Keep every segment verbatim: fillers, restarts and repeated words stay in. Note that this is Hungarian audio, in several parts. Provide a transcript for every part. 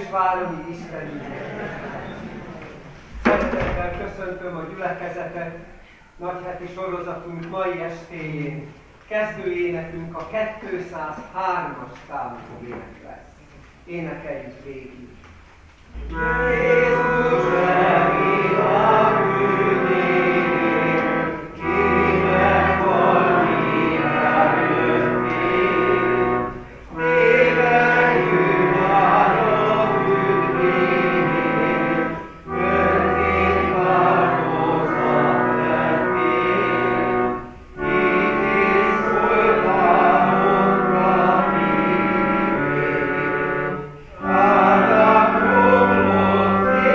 és várom Istenünket. Szeretettel köszöntöm a gyülekezetet nagyheti sorozatunk mai estéjén. Kezdőénekünk a kétszázhármas számú ének lesz. Énekeljük végig. Jézus megvilág bűnét, kinek van minden jöttél, éveljük már a bűnét, öntét áldozat lettél, ítéz szolgámunkra hívét, áldák romlott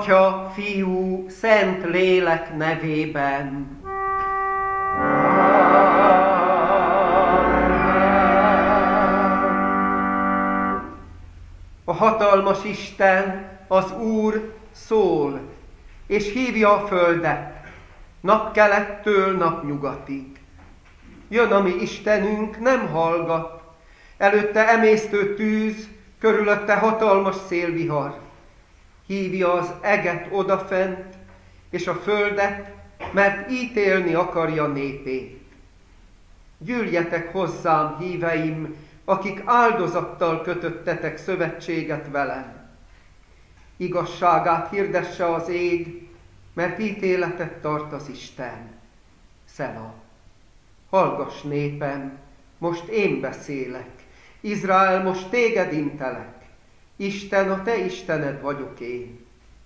Atya, Fiú, Szent Lélek nevében. A hatalmas Isten, az Úr szól, és hívja a földet, napkelettől napnyugatig. Jön a mi Istenünk, nem hallgat, előtte emésztő tűz, körülötte hatalmas szélvihar. Hívja az eget odafent, és a földet, mert ítélni akarja népét. Gyűljetek hozzám, híveim, akik áldozattal kötöttetek szövetséget velem. Igazságát hirdesse az ég, mert ítéletet tart az Isten. Szela. Hallgass népem, most én beszélek. Izrael, most téged intelek. Isten, a te Istened vagyok én.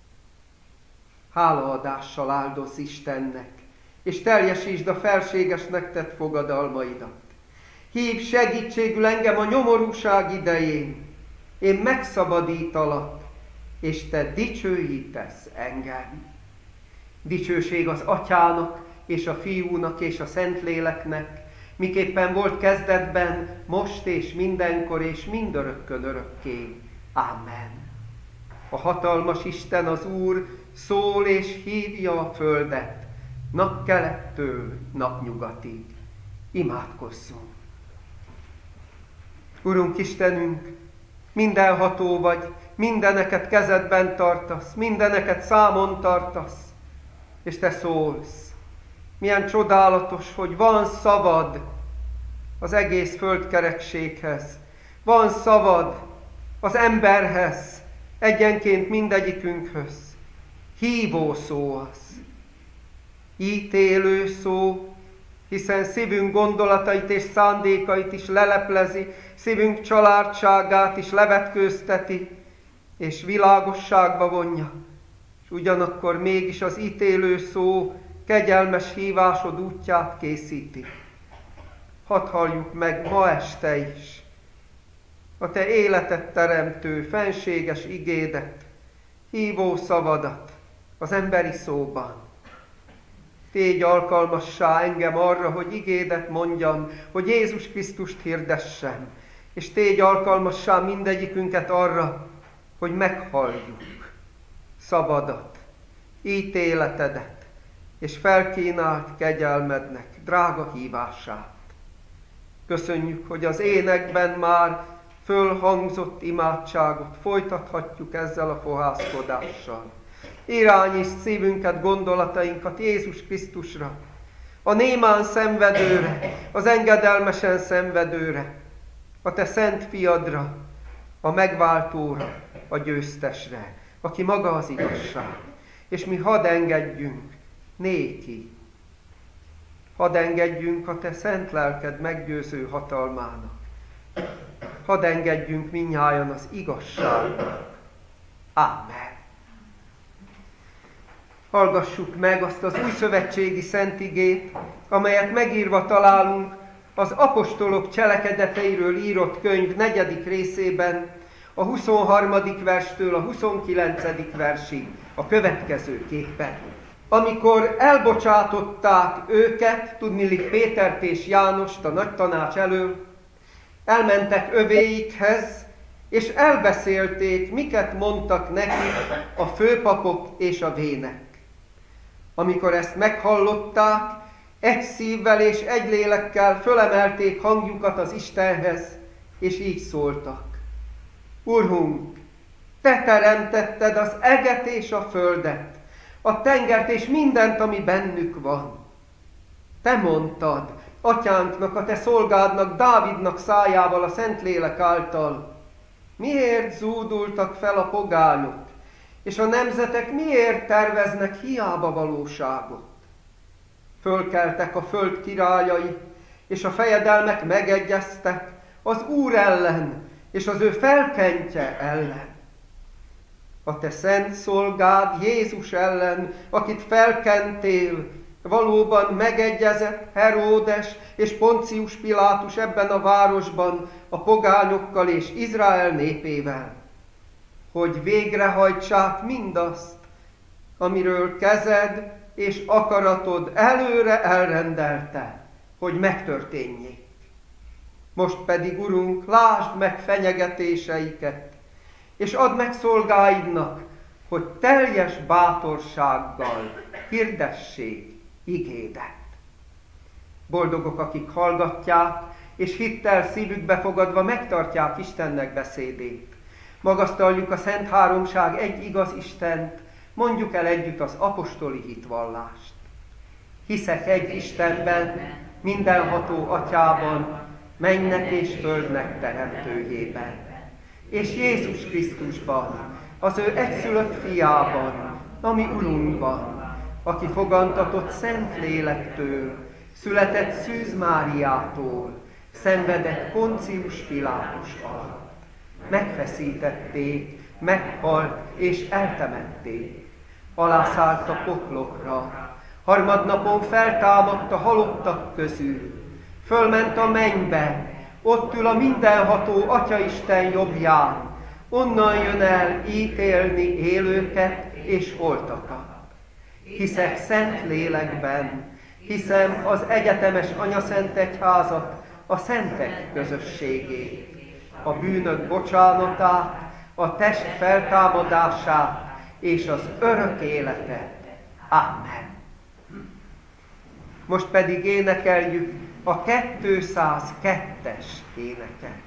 Hálaadással áldozz Istennek, és teljesítsd a felségesnek tett fogadalmaidat. Hívj segítségül engem a nyomorúság idején, én megszabadítalak, és te dicsőítesz engem. Dicsőség az Atyának, és a Fiúnak, és a Szentléleknek, miképpen volt kezdetben, most és mindenkor, és mindörökkön örökké. Amen. A hatalmas Isten, az Úr szól és hívja a földet, napkelettől napnyugatig. Imádkozzunk. Urunk Istenünk, mindenható vagy, mindeneket kezedben tartasz, mindeneket számon tartasz, és te szólsz. Milyen csodálatos, hogy van szavad az egész földkerekséghez, van szavad az emberhez, egyenként mindegyikünkhöz. Hívó szó az, ítélő szó, hiszen szívünk gondolatait és szándékait is leleplezi, szívünk családságát is levetkőzteti, és világosságba vonja. És ugyanakkor mégis az ítélő szó kegyelmes hívásod útját készíti. Hadd halljuk meg ma este is a te életet teremtő, fenséges igédet, hívó szavadat az emberi szóban. Tégy alkalmassá engem arra, hogy igédet mondjam, hogy Jézus Krisztust hirdessem, és tégy alkalmassá mindegyikünket arra, hogy meghalljuk szavadat, ítéletedet, és felkínált kegyelmednek drága hívását. Köszönjük, hogy az énekben már fölhangzott imádságot folytathatjuk ezzel a fohászkodással. Irányítsd szívünket, gondolatainkat Jézus Krisztusra, a némán szenvedőre, az engedelmesen szenvedőre, a te szent fiadra, a megváltóra, a győztesre, aki maga az igazság. És mi hadd engedjünk néki, hadd engedjünk a te szent lelked meggyőző hatalmának, hadd engedjünk mindnyájan az igazságnak. Ámen. Hallgassuk meg azt az újszövetségi szent igét, amelyet megírva találunk az apostolok cselekedeteiről írott könyv negyedik részében, a huszonharmadik verstől a huszonkilencedik versig a következőképpen. Amikor elbocsátották őket, tudniillik Pétert és Jánost a nagy tanács elől, elmentek övéikhez, és elbeszélték, miket mondtak nekik a főpapok és a vének. Amikor ezt meghallották, egy szívvel és egy lélekkel fölemelték hangjukat az Istenhez, és így szóltak. Urunk, te teremtetted az eget és a földet, a tengert és mindent, ami bennük van. Te mondtad atyánknak, a te szolgádnak, Dávidnak szájával a Szentlélek által, miért zúdultak fel a pogányok, és a nemzetek miért terveznek hiába valóságot? Fölkeltek a föld királyai, és a fejedelmek megegyeztek az Úr ellen, és az ő felkentje ellen. A te szent szolgád Jézus ellen, akit felkentél, valóban megegyezett Heródes és Poncius Pilátus ebben a városban a pogányokkal és Izrael népével, hogy végrehajtsák mindazt, amiről kezed és akaratod előre elrendelte, hogy megtörténjék. Most pedig, Urunk, lásd meg fenyegetéseiket, és add meg szolgáidnak, hogy teljes bátorsággal hirdessék igédet. Boldogok, akik hallgatják, és hittel szívükbe fogadva megtartják Istennek beszédét. Magasztaljuk a Szent Háromság egy igaz Istent, mondjuk el együtt az apostoli hitvallást. Hiszek egy Istenben, mindenható Atyában, mennek és földnek teremtőjében, és Jézus Krisztusban, az ő egyszülött fiában, ami Urunkban, aki fogantatott Szent Lélektől, született Szűz Máriától, szenvedett Poncius Pilátus alatt. Megfeszítették, meghalt és eltemették. Alászállt a poklokra, harmadnapon feltámadt a halottak közül, fölment a mennybe, ott ül a mindenható Atyaisten jobbján, onnan jön el ítélni élőket és holtakat. Hiszek Szent Lélekben, hiszem az egyetemes Anyaszent Egyházat, a szentek közösségét, a bűnök bocsánatát, a test feltámadását és az örök életet. Amen. Most pedig énekeljük a kétszázkettes éneket.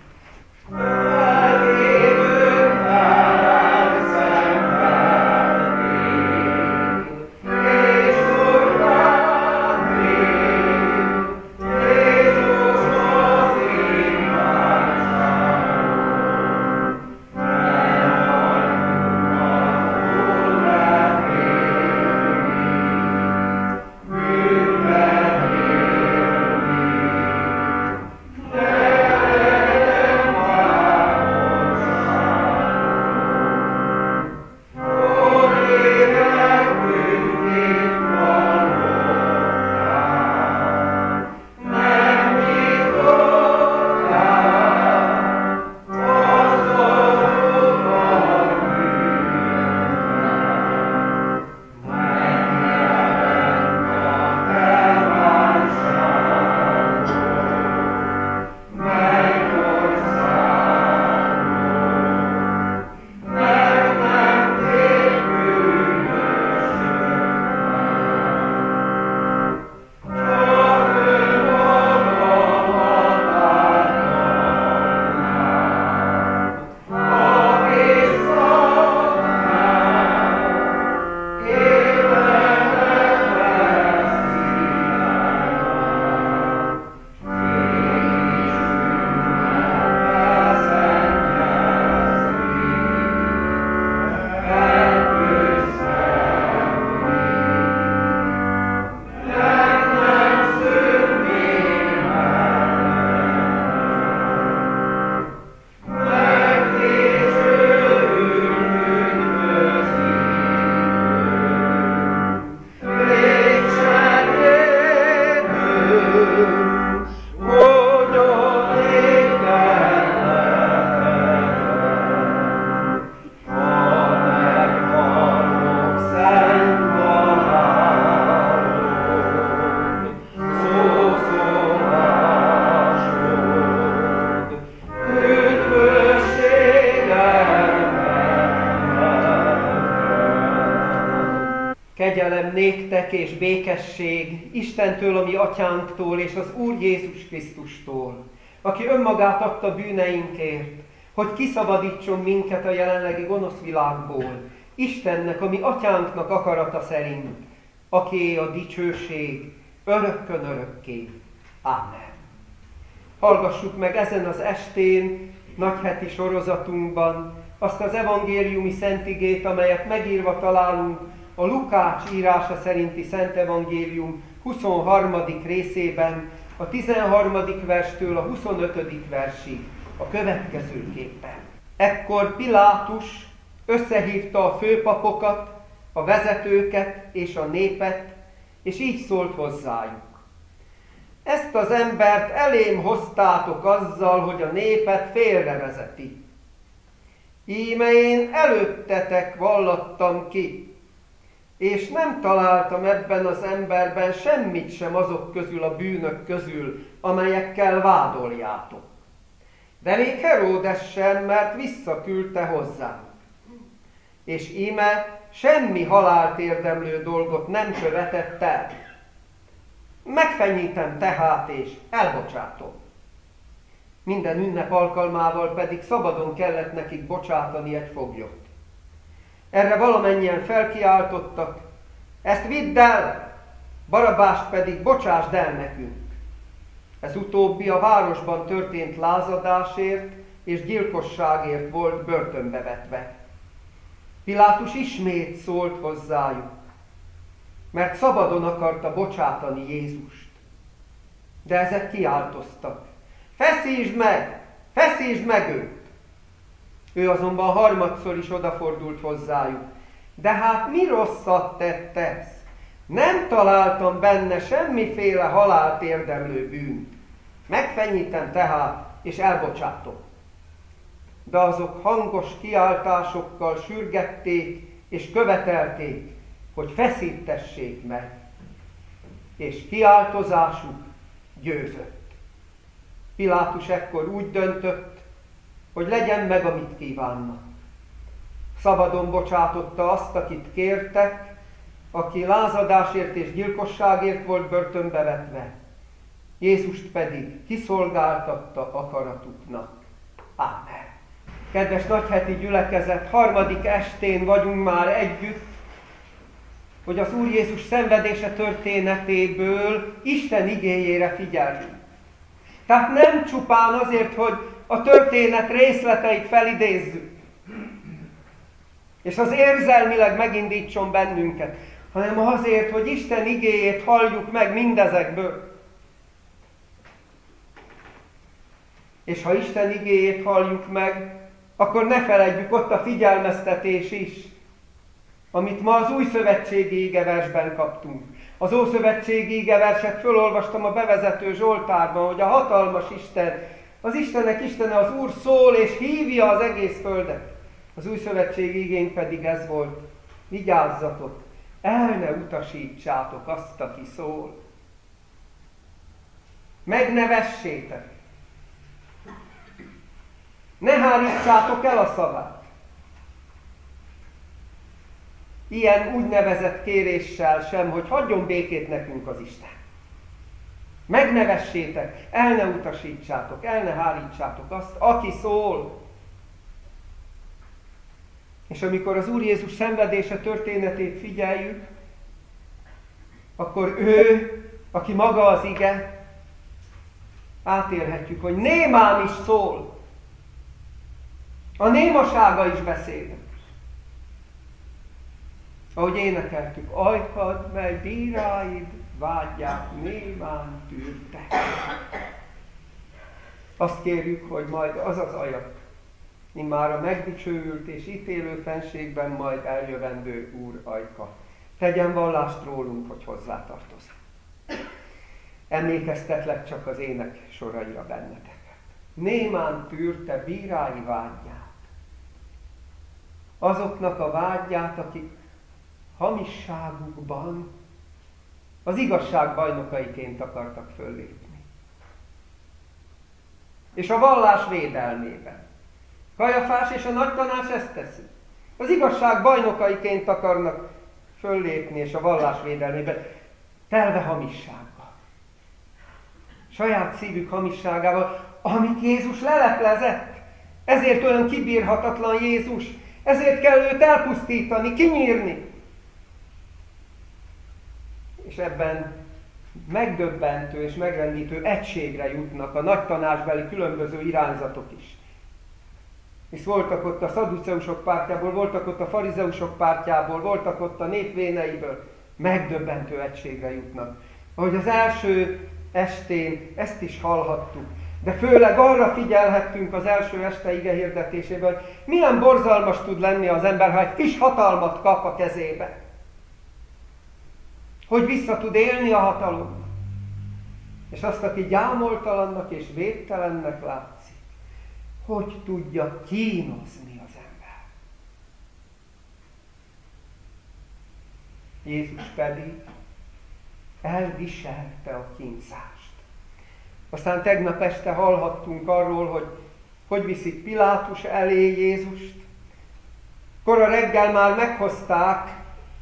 Kegyelem néktek és békesség Istentől, a mi atyánktól és az Úr Jézus Krisztustól, aki önmagát adta bűneinkért, hogy kiszabadítson minket a jelenlegi gonosz világból, Istennek, a mi atyánknak akarata szerint, akié a dicsőség örökkön örökké. Ámen. Hallgassuk meg ezen az estén, nagyheti sorozatunkban azt az evangéliumi szentigét, amelyet megírva találunk a Lukács írása szerinti Szent Evangélium huszonharmadik részében, a tizenharmadik verstől a huszonötödik versig, a következőképpen. Ekkor Pilátus összehívta a főpapokat, a vezetőket és a népet, és így szólt hozzájuk. Ezt az embert elém hoztátok azzal, hogy a népet félrevezeti. Íme én előttetek vallattam ki, és nem találtam ebben az emberben semmit sem azok közül a bűnök közül, amelyekkel vádoljátok. De még Heródes sem, mert visszaküldte hozzám. És íme semmi halált érdemlő dolgot nem követett el. Megfenyítem tehát, és elbocsátom. Minden ünnep alkalmával pedig szabadon kellett nekik bocsátani egy foglyot. Erre valamennyien felkiáltottak, ezt vidd el, Barabbást pedig bocsásd el nekünk. Ez utóbbi a városban történt lázadásért és gyilkosságért volt börtönbe vetve. Pilátus ismét szólt hozzájuk, mert szabadon akarta bocsátani Jézust. De ezek kiáltoztak, feszítsd meg, feszítsd meg őt! Ő azonban harmadszor is odafordult hozzájuk. De hát mi rosszat tettesz? Nem találtam benne semmiféle halált érdemlő bűnt. Megfenyítem tehát, és elbocsátom. De azok hangos kiáltásokkal sürgették, és követelték, hogy feszítessék meg. És kiáltozásuk győzött. Pilátus ekkor úgy döntött, hogy legyen meg, amit kívánnak. Szabadon bocsátotta azt, akit kértek, aki lázadásért és gyilkosságért volt börtönbe vetve. Jézust pedig kiszolgáltatta akaratuknak. Ámen. Kedves nagyheti gyülekezet, harmadik estén vagyunk már együtt, hogy az Úr Jézus szenvedése történetéből Isten igéjére figyeljünk. Tehát nem csupán azért, hogy a történet részleteit felidézzük, és az érzelmileg megindítson bennünket, hanem azért, hogy Isten igéjét halljuk meg mindezekből. És ha Isten igéjét halljuk meg, akkor ne feledjük, ott a figyelmeztetés is, amit ma az új szövetségi igeversben kaptunk. Az ószövetségi igeverset fölolvastam a bevezető Zsoltárban, hogy a hatalmas Isten, az Istenek Istene, az Úr szól és hívja az egész földet. Az új szövetségi igény pedig ez volt: vigyázzatok, el ne utasítsátok azt, aki szól. Meg ne vessétek. Ne hárítsátok el a szavát. Ilyen úgynevezett kéréssel sem, hogy hagyjon békét nekünk az Isten. Meg ne vessétek, el ne utasítsátok, el ne hárítsátok azt, aki szól. És amikor az Úr Jézus szenvedése történetét figyeljük, akkor ő, aki maga az ige, átélhetjük, hogy némán is szól. A némasága is beszél. Ahogy énekeltük, ajkad, mely bíráid vágyják, némán tűrte. Azt kérjük, hogy majd az az ajak, immár a megdicsőült és ítélő fenségben majd eljövendő Úr ajka, tegyen vallást rólunk, hogy hozzátartozunk. Emlékeztetlek csak az ének soraira benneteket. Némán tűrte bírái vágyját. Azoknak a vágyját, akik hamisságukban az igazság bajnokaiként akartak föllépni. És a vallás védelmében. Kajafás és a nagytanács ezt teszi. Az igazság bajnokaiként akarnak föllépni, és a vallás védelmében telve hamissággal. Saját szívük hamisságával, amit Jézus leleplezett. Ezért olyan kibírhatatlan Jézus. Ezért kell őt elpusztítani, kinyírni. És ebben megdöbbentő és megrendítő egységre jutnak a nagytanácsbeli különböző irányzatok is. És voltak ott a szaduceusok pártjából, voltak ott a farizeusok pártjából, voltak ott a nép véneiből. Megdöbbentő egységre jutnak. Ahogy az első estén ezt is hallhattuk. De főleg arra figyelhettünk az első este ige hirdetésében, hogy milyen borzalmas tud lenni az ember, ha egy kis hatalmat kap a kezébe. Hogy vissza tud élni a hatalommal. És azt, aki gyámoltalannak és védtelennek látszik, hogy tudja kínozni az ember. Jézus pedig elviselte a kínzást. Aztán tegnap este hallhattunk arról, hogy hogy viszik Pilátus elé Jézust. Kora reggel már meghozták,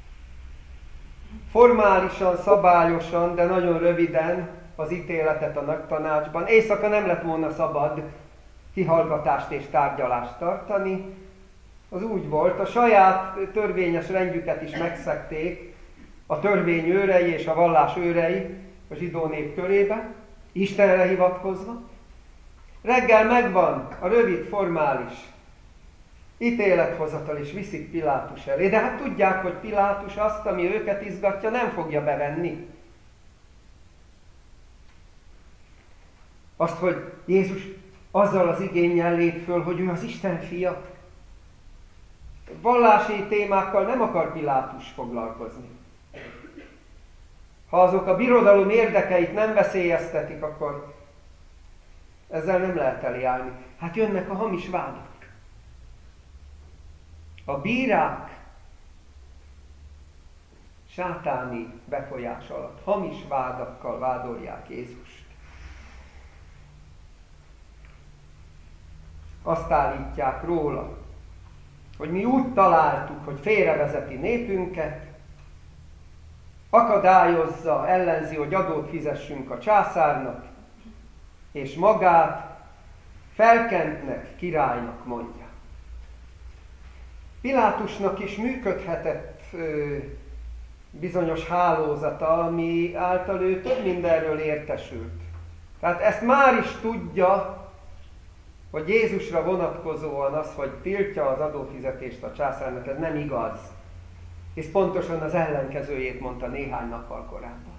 formálisan, szabályosan, de nagyon röviden az ítéletet a nagytanácsban. Éjszaka nem lett volna szabad kihallgatást és tárgyalást tartani. Az úgy volt, a saját törvényes rendjüket is megszegték a törvény őrei és a vallás őrei a zsidó nép körébe, Istenre hivatkozva. Reggel megvan a rövid, formális ítélethozatal, és viszik Pilátus elé. De hát tudják, hogy Pilátus azt, ami őket izgatja, nem fogja bevenni. Azt, hogy Jézus azzal az igénnyel lép föl, hogy ő az Isten fia. Vallási témákkal nem akar Pilátus foglalkozni. Ha azok a birodalom érdekeit nem veszélyeztetik, akkor ezzel nem lehet eljárni. Hát jönnek a hamis vádak. A bírák sátáni befolyás alatt hamis vádakkal vádolják Jézust. Azt állítják róla, hogy mi úgy találtuk, hogy félrevezeti népünket, akadályozza, ellenzi, hogy adót fizessünk a császárnak, és magát felkentnek, királynak mondja. Pilátusnak is működhetett ö, bizonyos hálózata, ami által ő több mindenről értesült. Tehát ezt már is tudja, hogy Jézusra vonatkozóan az, hogy tiltja az adófizetést a császárnak, ez nem igaz. És pontosan az ellenkezőjét mondta néhány nappal korábban.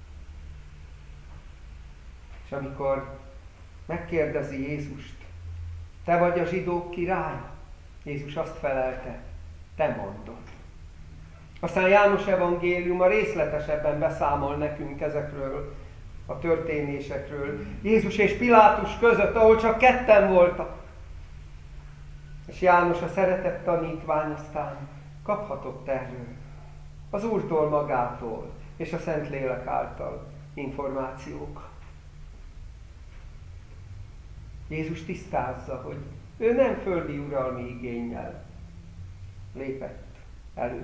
És amikor megkérdezi Jézust, te vagy a zsidók királya? Jézus azt felelte, te mondod. Aztán János evangéliuma részletesebben beszámol nekünk ezekről a történésekről. Jézus és Pilátus között, ahol csak ketten voltak. És János, a szeretett tanítvány, aztán kaphatott erről az Úrtól magától és a Szentlélek által információk. Jézus tisztázza, hogy ő nem földi uralmi igénnyel lépett elő.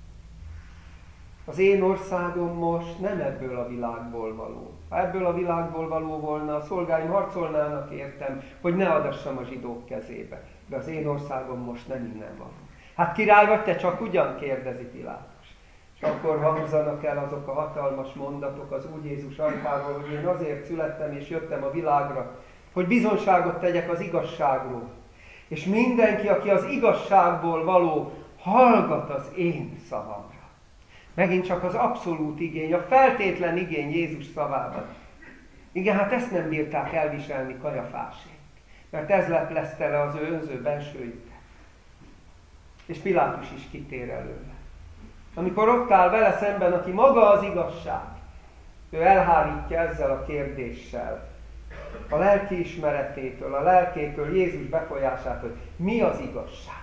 Az én országom most nem ebből a világból való. Ha ebből a világból való volna, a szolgáim harcolnának értem, hogy ne adassam a zsidók kezébe. De az én országom most nem innen való. Hát király vagy te csak ugyan, kérdezi Pilátus. És akkor hangzanak el azok a hatalmas mondatok az Úr Jézus ajkáról, hogy én azért születtem és jöttem a világra, hogy bizonságot tegyek az igazságról. És mindenki, aki az igazságból való, hallgat az én szavamra. Megint csak az abszolút igény, a feltétlen igény Jézus szavában. Igen, hát ezt nem bírták elviselni Kajafásék, mert ez leplezte le az ő önző bensőjüket. És Pilátus is kitér előle. Amikor ott áll vele szemben, aki maga az igazság, ő elhárítja ezzel a kérdéssel a lelki ismeretétől, a lelkétől, Jézus befolyásától, hogy mi az igazság.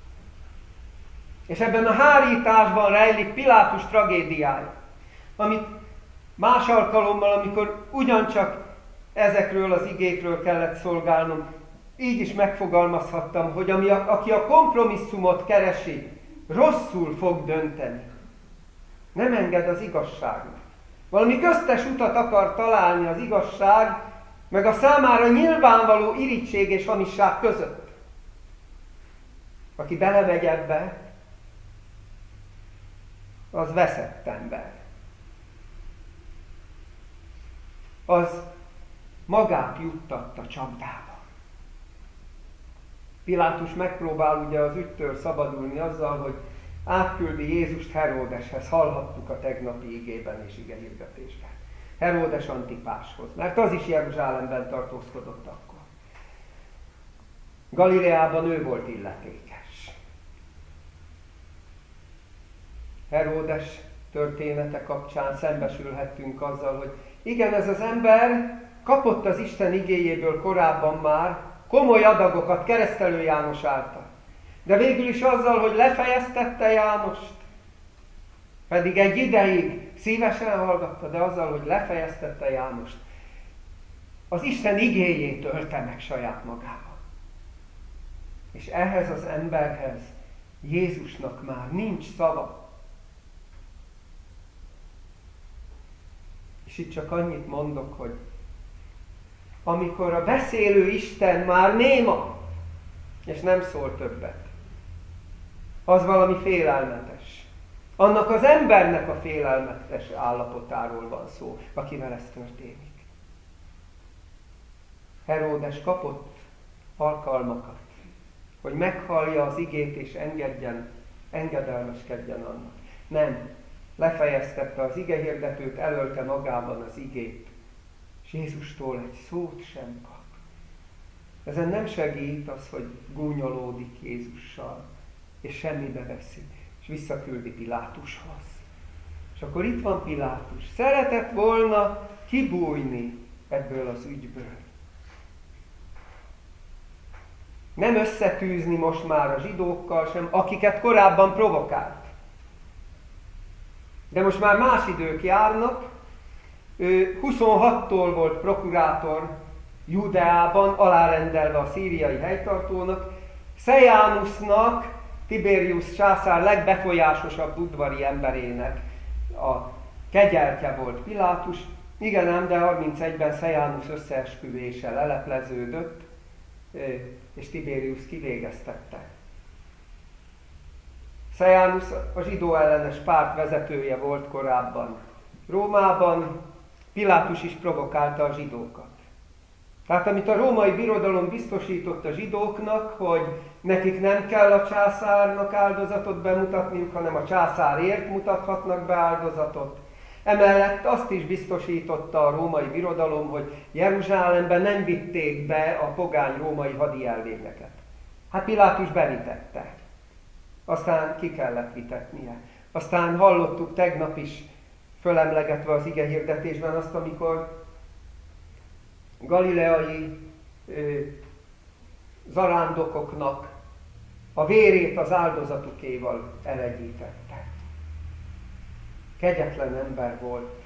És ebben a hárításban rejlik Pilátus tragédiája, amit más alkalommal, amikor ugyancsak ezekről az igékről kellett szolgálnom, így is megfogalmazhattam, hogy ami a, aki a kompromisszumot keresi, rosszul fog dönteni. Nem enged az igazságnak. Valami köztes utat akar találni az igazság, meg a számára nyilvánvaló irigység és hamisság között. Aki belemegy ebbe, az veszett ember. Az magát juttatta csapdába. Pilátus megpróbál ugye az ügytől szabadulni azzal, hogy átküldi Jézust Heródeshez, hallhattuk a tegnapi igében és igehirdetésben. Heródes Antipáshoz, mert az is Jeruzsálemben tartózkodott akkor. Galileában ő volt illetékes. Heródes története kapcsán szembesülhettünk azzal, hogy igen, ez az ember kapott az Isten igéjéből korábban már komoly adagokat Keresztelő János által. De végül is azzal, hogy lefejeztette Jánost, Pedig egy ideig szívesen hallgatta, de azzal, hogy lefejeztette Jánost, az Isten igéjét ölte meg saját magában. És ehhez az emberhez Jézusnak már nincs szava. És itt csak annyit mondok, hogy amikor a beszélő Isten már néma, és nem szól többet, az valami félelmetes. Annak az embernek a félelmetes állapotáról van szó, akivel ez történik. Heródes kapott alkalmakat, hogy meghallja az igét és engedjen, engedelmeskedjen annak. Nem, lefejeztette az igehirdetőt, elölte magában az igét, és Jézustól egy szót sem kap. Ezen nem segít az, hogy gúnyolódik Jézussal, és semmibe veszi, és visszaküldi Pilátushoz. És akkor itt van Pilátus. Szeretett volna kibújni ebből az ügyből. Nem összetűzni most már a zsidókkal sem, akiket korábban provokált. De most már más idők járnak. Ő huszonhattól volt prokurátor Judeában, alárendelve a szíriai helytartónak. Szejánusnak, Tiberius császár legbefolyásosabb udvari emberének a kegyeltje volt Pilátus. Igen ám, de harmincegyben Szejánus összeesküvése lelepleződött, és Tiberius kivégeztette. Szejánus a zsidó ellenes párt vezetője volt korábban Rómában, Pilátus is provokálta a zsidókat. Tehát amit a római birodalom biztosított a zsidóknak, hogy nekik nem kell a császárnak áldozatot bemutatniuk, hanem a császárért mutathatnak be áldozatot. Emellett azt is biztosította a római birodalom, hogy Jeruzsálemben nem vitték be a pogány római hadi elvényeket. Hát Pilátus bevitette. Aztán ki kellett vitetnie. Aztán hallottuk tegnap is, fölemlegetve az igehirdetésben azt, amikor galileai ö, zarándokoknak a vérét az áldozatukéval elegyítette. Kegyetlen ember volt.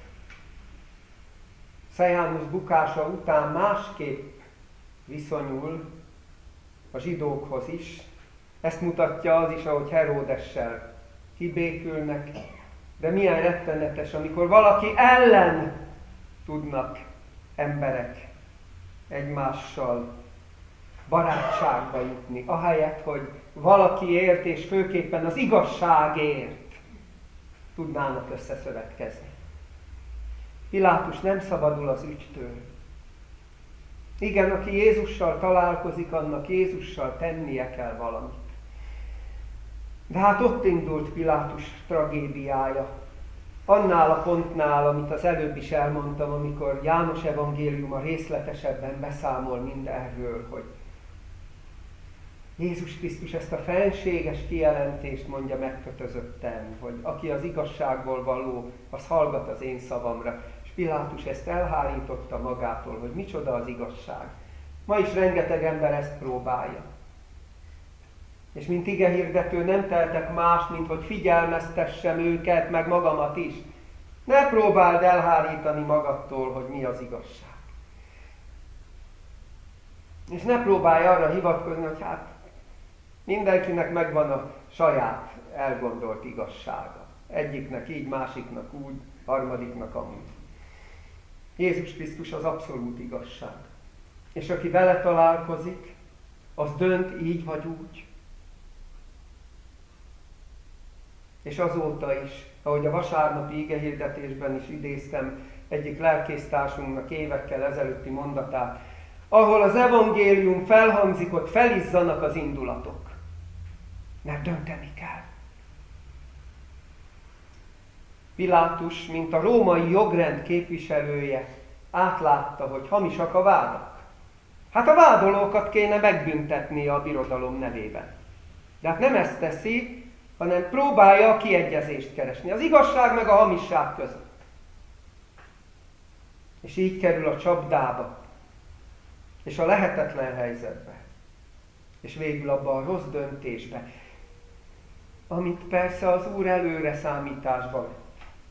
Szejánus bukása után másképp viszonyul a zsidókhoz is. Ezt mutatja az is, ahogy Heródessel kibékülnek. De milyen rettenetes, amikor valaki ellen tudnak emberek egymással barátságba jutni, ahelyett, hogy valakiért és főképpen az igazságért tudnának összeszövetkezni. Pilátus nem szabadul az ügytől. Igen, aki Jézussal találkozik, annak Jézussal tennie kell valamit. De hát ott indult Pilátus tragédiája. Annál a pontnál, amit az előbb is elmondtam, amikor János evangéliuma részletesebben beszámol mindenről, hogy Jézus Krisztus ezt a fenséges kijelentést mondja megkötözötten, hogy aki az igazságból való, az hallgat az én szavamra. És Pilátus ezt elhárította magától, hogy micsoda az igazság. Ma is rengeteg ember ezt próbálja. És mint igehirdető nem tehetek más, mint hogy figyelmeztessem őket, meg magamat is. Ne próbáld elhárítani magadtól, hogy mi az igazság. És ne próbálj arra hivatkozni, hogy hát mindenkinek megvan a saját elgondolt igazsága. Egyiknek így, másiknak úgy, harmadiknak amúgy. Jézus Krisztus az abszolút igazság. És aki vele találkozik, az dönt így vagy úgy. És azóta is, ahogy a vasárnapi igehirdetésben is idéztem egyik lelkésztársunknak évekkel ezelőtti mondatát, ahol az evangélium felhangzik, ott felizzanak az indulatok. Mert dönteni kell. Pilátus, mint a római jogrend képviselője, átlátta, hogy hamisak a vádak. Hát a vádolókat kéne megbüntetni a birodalom nevében. De hát nem ezt teszi, hanem próbálja a kiegyezést keresni. Az igazság meg a hamisság között. És így kerül a csapdába. És a lehetetlen helyzetbe. És végül abba a rossz döntésbe. amit persze az Úr előre számításba vett.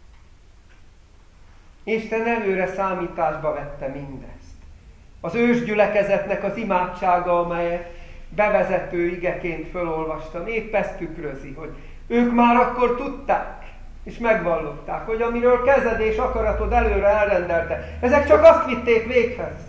Isten előre számításba vette mindezt. Az ősgyülekezetnek az imádsága, amelyet bevezető igeként fölolvastam, épp ezt tükrözi, hogy ők már akkor tudták, és megvallották, hogy amiről kezed és akaratod előre elrendelte, ezek csak azt vitték véghez.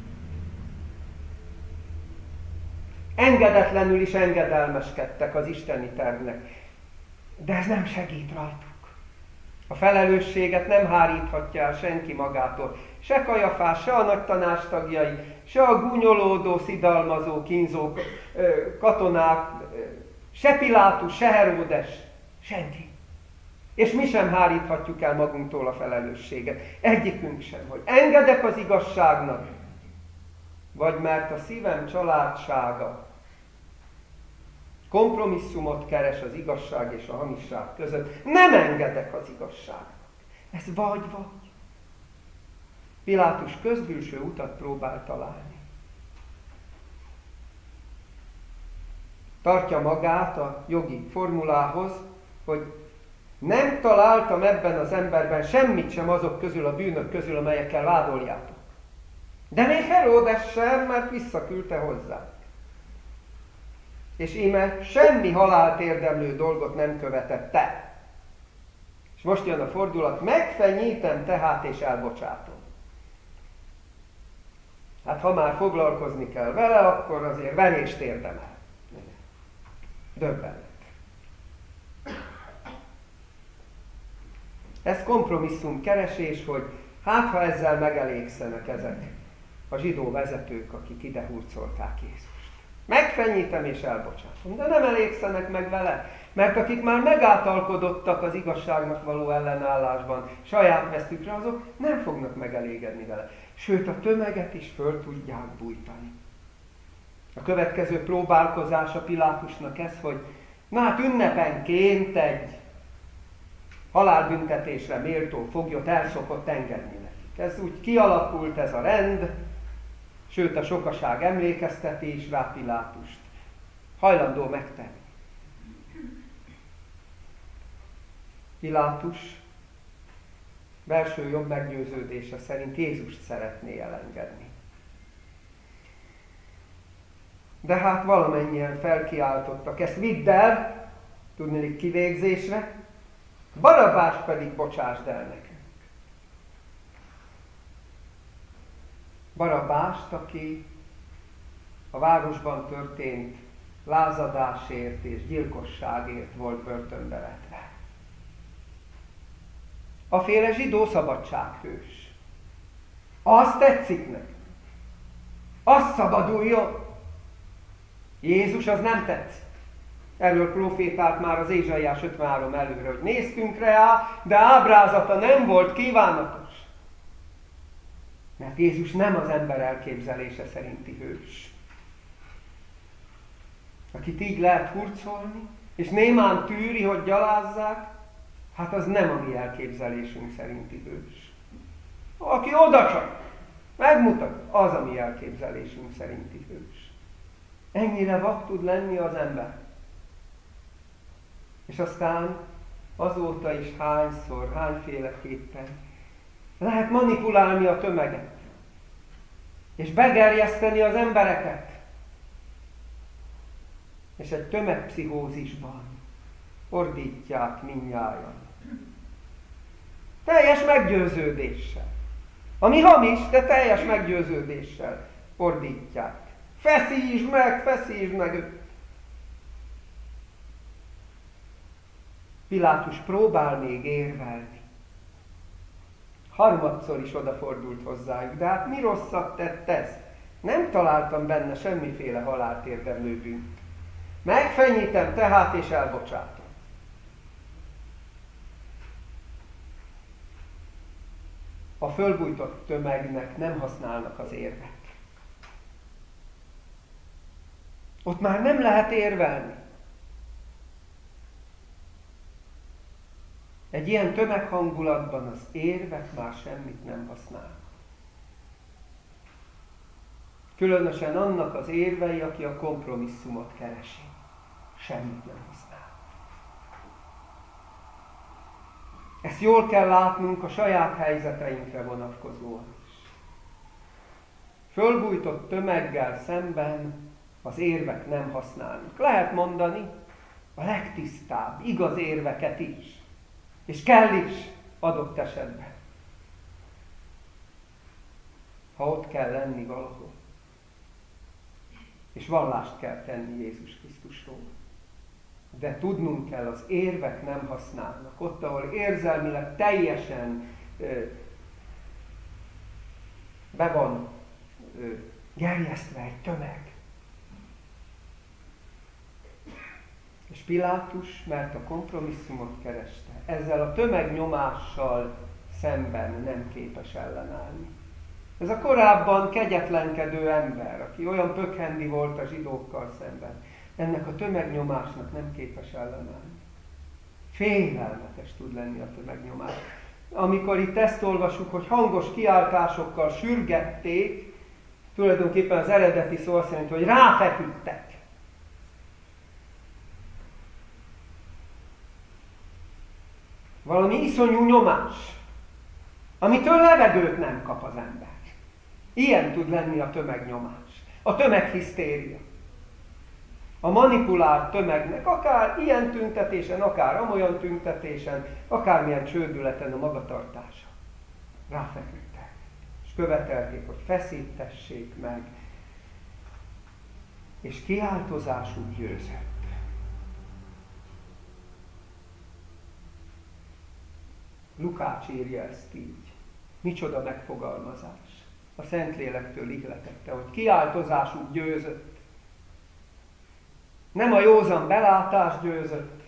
Engedetlenül is engedelmeskedtek az isteni tervnek, de ez nem segít rajtuk. A felelősséget nem háríthatja el senki magától. Se Kajafás, se a nagy tanács tagjai, se a gúnyolódó, szidalmazó, kínzó katonák, se Pilátus, se Heródes, senki. És mi sem háríthatjuk el magunktól a felelősséget. Egyikünk sem, hogy engedek az igazságnak, vagy mert a szívem családsága kompromisszumot keres az igazság és a hamisság között. Nem engedek az igazságnak. Ez vagy-vagy. Pilátus közbülső utat próbál találni. Tartja magát a jogi formulához, hogy nem találtam ebben az emberben semmit sem azok közül a bűnök közül, amelyekkel vádoljátok. De még Heródes sem, mert visszaküldte hozzá. És íme semmi halált érdemlő dolgot nem követette. És most jön a fordulat, megfenyítem tehát és elbocsátom. Hát ha már foglalkozni kell vele, akkor azért verést érdemel. Döbbenet. Ez kompromisszum keresés, hogy hát ha ezzel megelégszenek ezek a zsidó vezetők, akik ide hurcolták Jézust. Megfenyítem és elbocsátom, de nem elégszenek meg vele, mert akik már megáltalkodottak az igazságnak való ellenállásban saját vesztükre, azok nem fognak megelégedni vele. Sőt, a tömeget is föl tudják bújtani. A következő próbálkozás a Pilátusnak ez, hogy na hát ünnepenként egy halálbüntetésre méltó foglyot el szokott engedni nekik. Ez úgy kialakult, ez a rend, sőt a sokaság emlékezteti is rá Pilátust. Hajlandó megtenni. Pilátus belső jobb meggyőződése szerint Jézust szeretné elengedni. De hát valamennyien felkiáltottak, ezt vidd el, tudniillik kivégzésre, Barabbást pedig bocsásd el nekünk. Barabbást, aki a városban történt lázadásért és gyilkosságért volt börtönbe vetve. A féle zsidó szabadsághős. Azt tetszik neki. Azt szabaduljon. Jézus az nem tetszik. Erről profétált már az Ézsaiás ötvenhárom előre, hogy néztünk rá, de ábrázata nem volt kívánatos. Mert Jézus nem az ember elképzelése szerinti hős. Akit így lehet hurcolni, és némán tűri, hogy gyalázzák, hát az nem a mi elképzelésünk szerinti hős. Aki oda csak megmutat, az a mi elképzelésünk szerinti hős. Ennyire vak tud lenni az ember. És aztán azóta is hányszor, hányféleképpen lehet manipulálni a tömeget, és begerjeszteni az embereket. És egy tömegpszichózisban ordítják mindnyájan. Teljes meggyőződéssel. Ami hamis, de teljes meggyőződéssel ordítják. Feszítsd meg, feszítsd meg őt. Pilátus próbál még érvelni. Harmadszor is odafordult hozzájuk, de hát mi rosszat tett ez? Nem találtam benne semmiféle halált érdemlő bűnt. Megfenyítem tehát és elbocsátom. A fölbújtott tömegnek nem használnak az érvek. Ott már nem lehet érvelni. Egy ilyen tömeghangulatban az érvek már semmit nem használnak. Különösen annak az érvei, aki a kompromisszumot keresi. Semmit nem használ. Ezt jól kell látnunk a saját helyzeteinkre vonatkozóan is. Fölbújtott tömeggel szemben az érvek nem használnak. Lehet mondani a legtisztább, igaz érveket is. És kell is adott esetben. Ha ott kell lenni valahol. És vallást kell tenni Jézus Krisztusról. De tudnunk kell, az érvek nem használnak. Ott, ahol érzelmileg teljesen ö, be van ö, gerjesztve egy tömeg. És Pilátus, mert a kompromisszumot kereste, ezzel a tömegnyomással szemben nem képes ellenállni. Ez a korábban kegyetlenkedő ember, aki olyan pökhendi volt a zsidókkal szemben, ennek a tömegnyomásnak nem képes ellenállni. Félelmetes tud lenni a tömegnyomás. Amikor itt ezt olvasjuk, hogy hangos kiáltásokkal sürgették, tulajdonképpen az eredeti szó azt jelenti, hogy ráfeküdtek. Valami iszonyú nyomás, amitől levegőt nem kap az ember. Ilyen tud lenni a tömegnyomás, a tömeghisztéria. A manipulált tömegnek akár ilyen tüntetésen, akár amolyan tüntetésen, akármilyen csődületen a magatartása. Ráfeküdtek, és követelték, hogy feszítessék meg, és kiáltozásuk győzött. Lukács írja ezt így. Micsoda megfogalmazás. A Szentlélektől ihletette, hogy kiáltozásuk győzött. Nem a józan belátás győzött.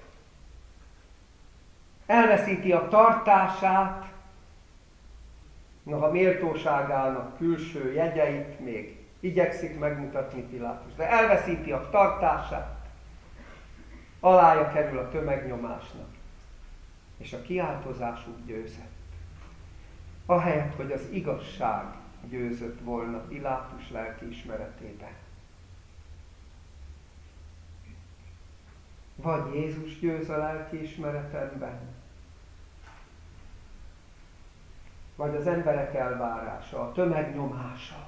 Elveszíti a tartását, noha méltóságának külső jegyeit még igyekszik megmutatni Pilátus, de elveszíti a tartását, alája kerül a tömegnyomásnak, és a kiáltozásuk győzött. Ahelyett, hogy az igazság győzött volna Pilátus lelkiismeretében. Vagy Jézus győz a lelkiismeretemben, vagy az emberek elvárása, a tömegnyomása,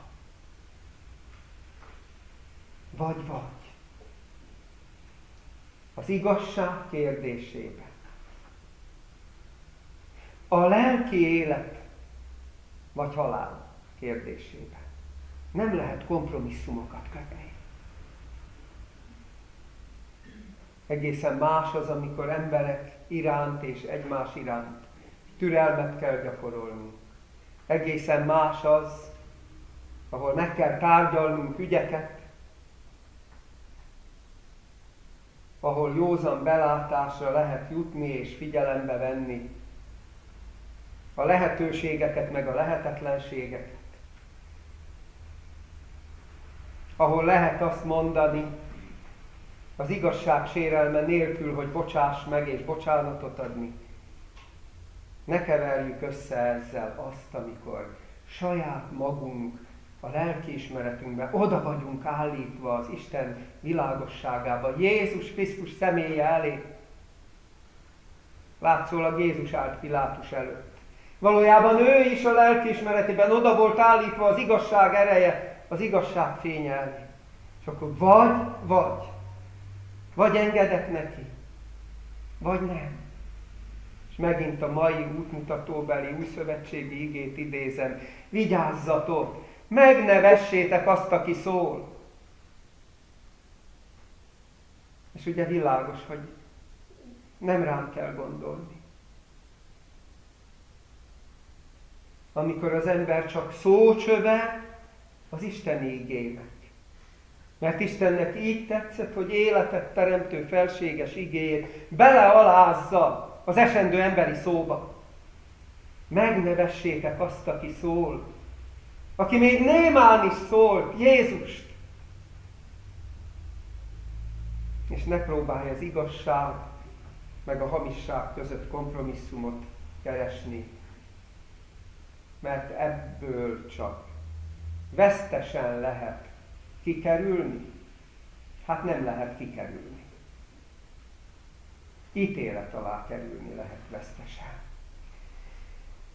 vagy vagy. Az igazság kérdésében. A lelki élet, vagy halál kérdésében. Nem lehet kompromisszumokat kötni. Egészen más az, amikor emberek iránt és egymás iránt türelmet kell gyakorolnunk. Egészen más az, ahol meg kell tárgyalnunk ügyeket, ahol józan belátásra lehet jutni és figyelembe venni a lehetőségeket, meg a lehetetlenségeket. Ahol lehet azt mondani, az igazság sérelme nélkül, hogy bocsáss meg és bocsánatot adni. Ne keverjük össze ezzel azt, amikor saját magunk a lelkiismeretünkben oda vagyunk állítva az Isten világosságába, Jézus Krisztus személye elé. Látszólag Jézus állt Pilátus előtt. Valójában ő is a lelkiismeretében oda volt állítva az igazság ereje, az igazság fénye elé. És akkor vagy, vagy. Vagy engedek neki, vagy nem. És megint a mai útmutatóbeli újszövetségi igét idézem. Vigyázzatok, meg ne vessétek azt, aki szól. És ugye világos, hogy nem rám kell gondolni. Amikor az ember csak szócsöve az Isten igének. Mert Istennek így tetszett, hogy életet teremtő felséges igéjét belealázza az esendő emberi szóba. Megnevessétek azt, aki szól. Aki még némán is szólt, Jézust. És ne próbálj az igazság meg a hamisság között kompromisszumot keresni. Mert ebből csak vesztesen lehet kikerülni? Hát nem lehet kikerülni. Ítélet alá kerülni lehet vesztesen.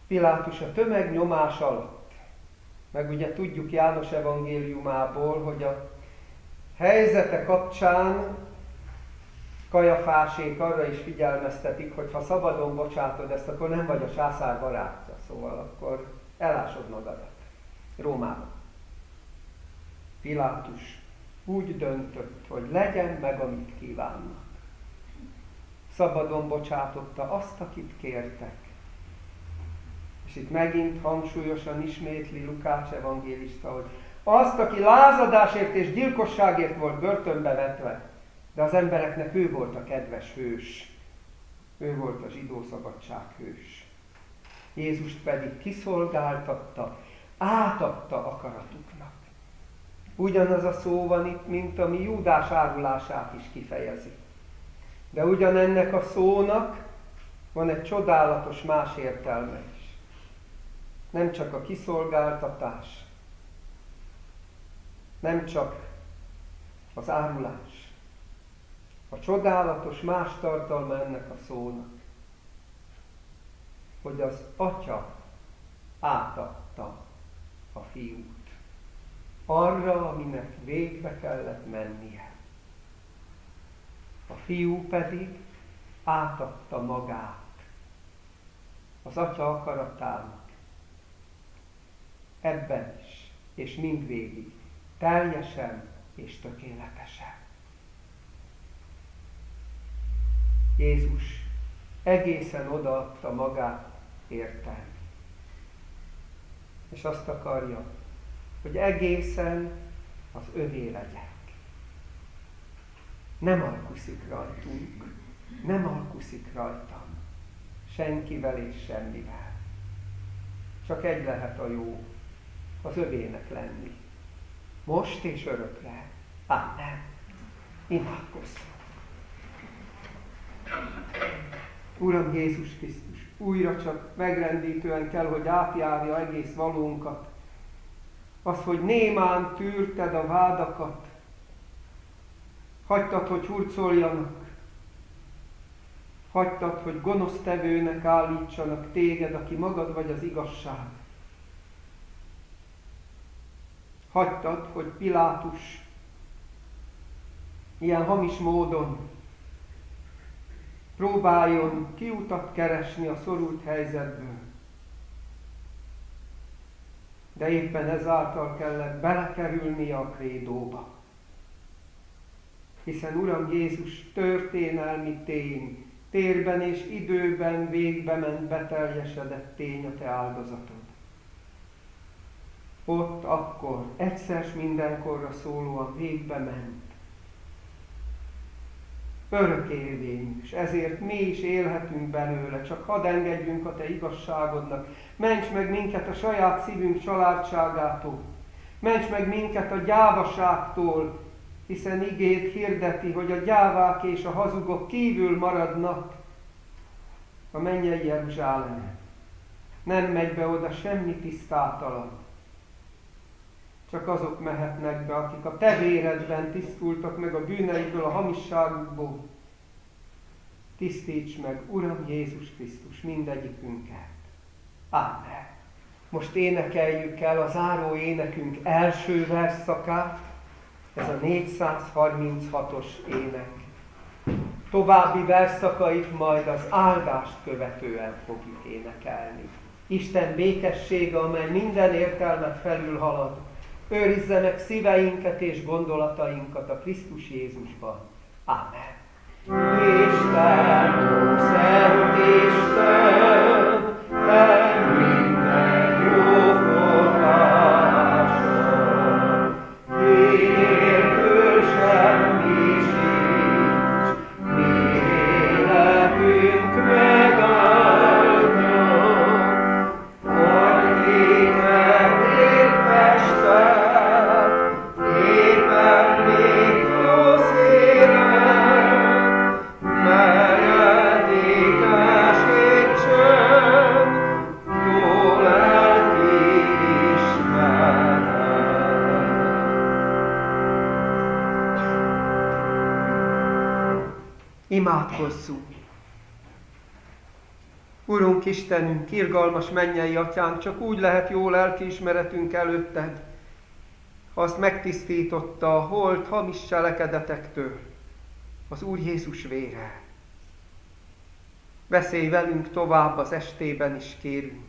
Pilátus a tömeg nyomás alatt, meg ugye tudjuk János evangéliumából, hogy a helyzete kapcsán Kajafásék arra is figyelmeztetik, hogy ha szabadon bocsátod ezt, akkor nem vagy a császár barátja, szóval akkor elásod magadat Rómában. Pilátus úgy döntött, hogy legyen meg, amit kívánnak. Szabadon bocsátotta azt, akit kértek. És itt megint hangsúlyosan ismétli Lukács evangélista, hogy azt, aki lázadásért és gyilkosságért volt börtönbe vetve, de az embereknek ő volt a kedves hős. Ő volt a zsidó szabadság hős. Jézust pedig kiszolgáltatta, átadta akaratuknak. Ugyanaz a szó van itt, mint ami Júdás árulását is kifejezi. De ugyanennek a szónak van egy csodálatos más értelme is. Nem csak a kiszolgáltatás, nem csak az árulás. A csodálatos más tartalma ennek a szónak, hogy az Atya átadta a Fiút arra, aminek végbe kellett mennie. A Fiú pedig átadta magát az Atya akaratának. Ebben is, és mindvégig, teljesen és tökéletesen. Jézus egészen odaadta magát értem. És azt akarja, hogy egészen az övé legyek. Nem alkuszik rajtunk, nem alkuszik rajtam, senkivel és semmivel. Csak egy lehet a jó, az övének lenni. Most és örökre. Ámen. Imádkozzunk. Uram Jézus Krisztus, újra csak megrendítően kell, hogy átjárja egész valónkat. Az, hogy némán tűrted a vádakat, hagytad, hogy hurcoljanak, hagytad, hogy gonosztevőnek állítsanak téged, aki magad vagy az igazság. Hagytad, hogy Pilátus ilyen hamis módon próbáljon kiutat keresni a szorult helyzetből. De éppen ezáltal kellett belekerülnie a krédóba. Hiszen Uram Jézus történelmi tény, térben és időben végbe ment, beteljesedett tény a te áldozatod. Ott akkor egyszer s mindenkorra szólóan végbe ment. Örök érvényű, és ezért mi is élhetünk belőle, csak hadd engedjünk a te igazságodnak. Ments meg minket a saját szívünk családságától. Ments meg minket a gyávaságtól, hiszen igéd hirdeti, hogy a gyávák és a hazugok kívül maradnak a mennyei Jeruzsálem. Nem megy be oda semmi tisztátalan. Csak azok mehetnek be, akik a te véredben tisztultak meg a bűneiből, a hamisságukból. Tisztíts meg, Uram Jézus Krisztus, mindegyikünket. Ámen. Most énekeljük el a záró énekünk első versszakát, ez a négyszázharminchatos ének. További versszakait majd az áldást követően fogjuk énekelni. Isten békessége, amely minden értelmet felülhalad, őrizze meg szíveinket és gondolatainkat a Krisztus Jézusban. Ámen. Isten, ó szent Isten, te minden jó forrásom, nélkül semmi sincs, mi életünk megáldja, hogy téged értestem, éppen még jó szélen, meredékes égcsön, jó lelki ismeret. Imádkozzunk! Urunk Istenünk, irgalmas mennyei Atyánk, csak úgy lehet jó lelkiismeretünk előtted, ha azt megtisztította a holt hamis cselekedetektől az Úr Jézus vére. Beszélj velünk tovább az estében is, kérünk,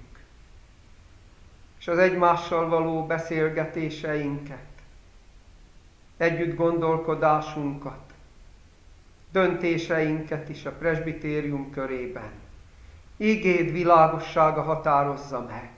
és az egymással való beszélgetéseinket, együtt gondolkodásunkat, döntéseinket is a presbitérium körében igéd világossága határozza meg,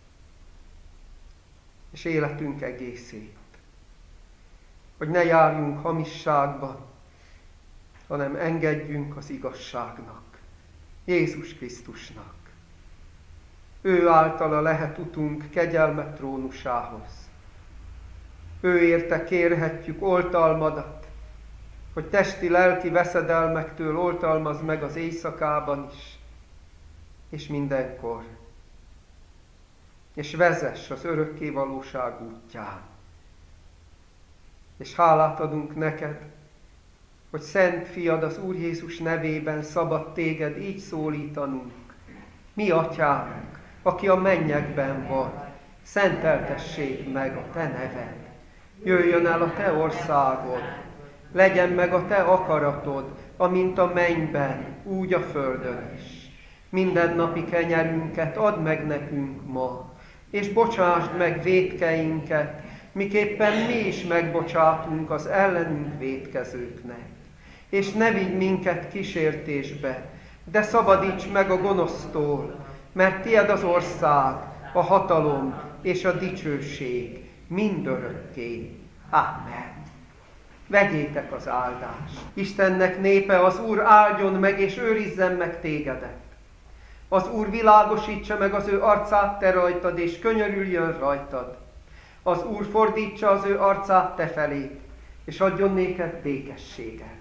és életünk egészét, hogy ne járjunk hamisságban, hanem engedjünk az igazságnak, Jézus Krisztusnak. Ő általa lehet utunk kegyelmet trónusához. Ő érte kérhetjük oltalmadat, hogy testi-lelki veszedelmektől oltalmazd meg az éjszakában is, és mindenkor. És vezess az örökké valóság útján. És hálát adunk neked, hogy Szent Fiad az Úr Jézus nevében szabad téged így szólítanunk. Mi Atyánk, aki a mennyekben vagy, szenteltessék meg a te neved. Jöjjön el a te országod, legyen meg a te akaratod, amint a mennyben, úgy a földön is. Mindennapi kenyerünket add meg nekünk ma, és bocsásd meg vétkeinket, miképpen mi is megbocsátunk az ellenünk vétkezőknek. És ne vigy minket kísértésbe, de szabadíts meg a gonosztól, mert tied az ország, a hatalom és a dicsőség mindörökké. Amen. Vegyétek az áldást. Istennek népe, az Úr áldjon meg és őrizzen meg tégedet. Az Úr világosítsa meg az ő arcát te rajtad, és könyörüljön rajtad. Az Úr fordítsa az ő arcát te felé, és adjon néked békességet.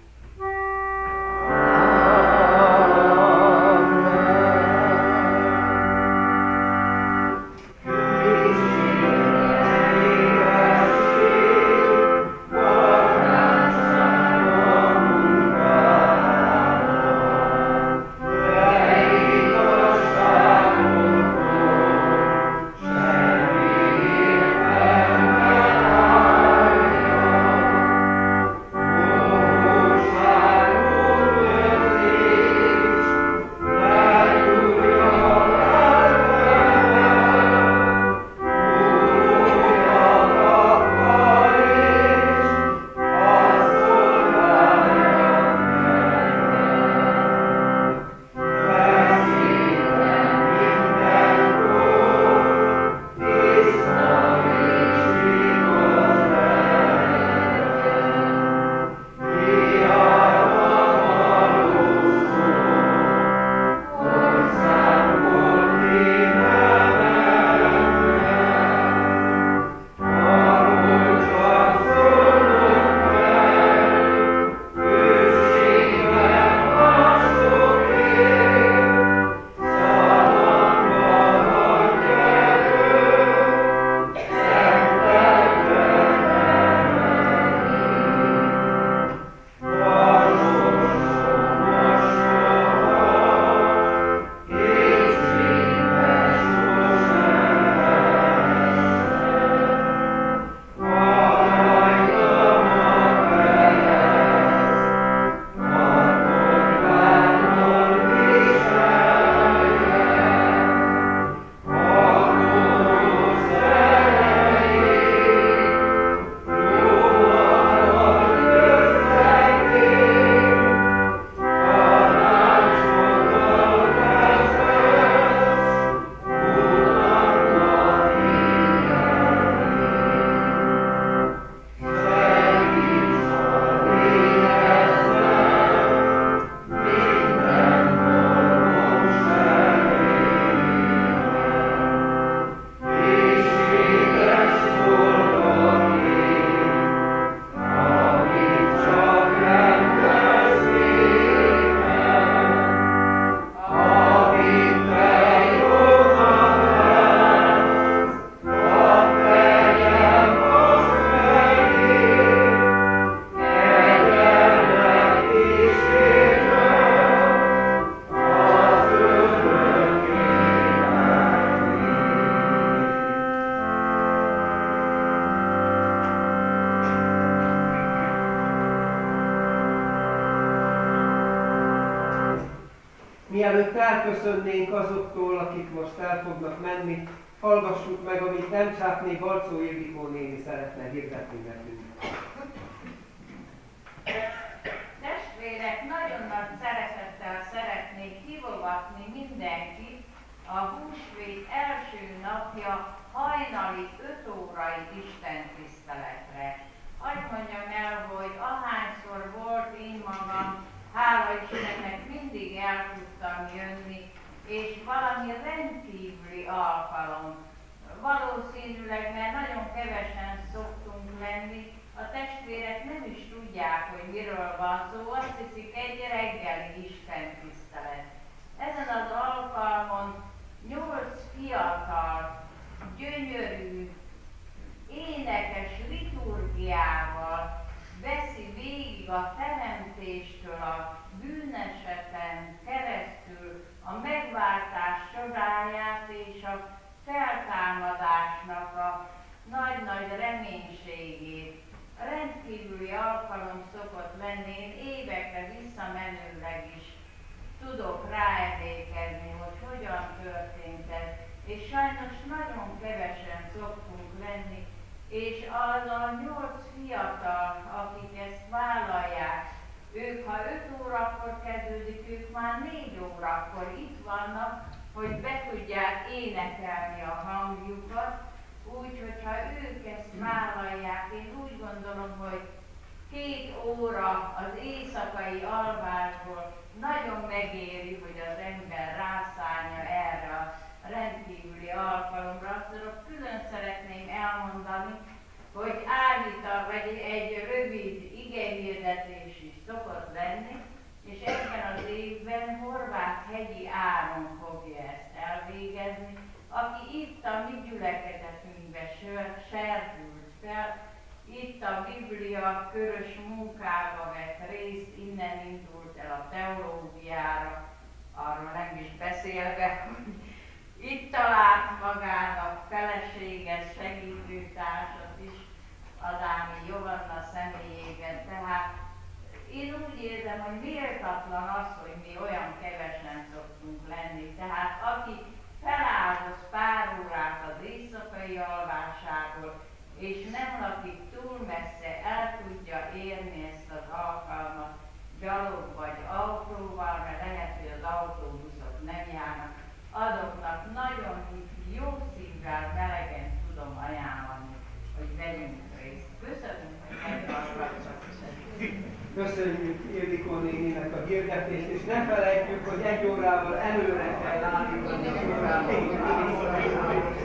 Oh Mielőtt elköszönnénk azoktól, akik most el fognak menni, hallgassuk meg, amit Demcsákné Balczó Ildikó néni szeretne hirdetni nekünk. Testvérek, nagyon nagy szeretettel szeretnék hívogatni mindenkit a húsvét első napja hajnali öt órai istentiszteletre. Hadd mondjam el, hogy ahányszor volt én magam, hála Istennek mindig el tudtam jönni, és valami rendkívüli alkalom. Valószínűleg, mert nagyon kevesen szoktunk lenni, a testvérek nem is tudják, hogy miről van szó, azt hiszik egy reggeli istentisztelet. Ezen az alkalmon nyolc fiatal, gyönyörű, énekes liturgiával veszi végig a teremtéstől a bűneseten keresztül a megváltás csodáját és a feltámadásnak a nagy-nagy reménységét. Rendkívüli alkalom szokott lenni, én évekre visszamenőleg is tudok ráemlékezni, hogy hogyan történt ez, és sajnos nagyon kevesen szoktunk lenni, és az a nyolc fiatal, akik ezt vállalják, ők ha öt órakor kezdődik, ők már négy órakor itt vannak, hogy be tudják énekelni a hangjukat, úgyhogy ha ők ezt vállalják, én úgy gondolom, hogy két óra az éjszakai alvásból nagyon megéri, hogy az ember rászállja erre a rendkívüli alkalomra. Azt külön szeretném elmondani, hogy állítal, vagy egy rövid igehirdetés is szokott lenni, és ebben az évben Horváth Hegyi Áron fogja ezt elvégezni, aki itt a mi gyülekezetünkbe serdült fel, itt a Biblia körös munkába vett részt, innen indult el a teológiára, arról nem is beszélve, hogy itt talált magának feleséget, segítőtársat is, Adámi Johanna személyében. Tehát én úgy érzem, hogy méltatlan az, hogy mi olyan kevesen szoktunk lenni. Tehát aki feláldoz pár órát az éjszakai alvásából, és nem lakik túl messze, el tudja érni ezt az alkalmat gyalog vagy autóval, mert lehet, hogy az autóbuszok nem járnak, azoknak nagyon jó szívvel, melegen tudom ajánlani, hogy vegyünk részt. Köszönöm, hogy meghallgattak. Köszönjük Ildikó néninek a hirdetést, és ne felejtjük, hogy egy órával előre kell állni a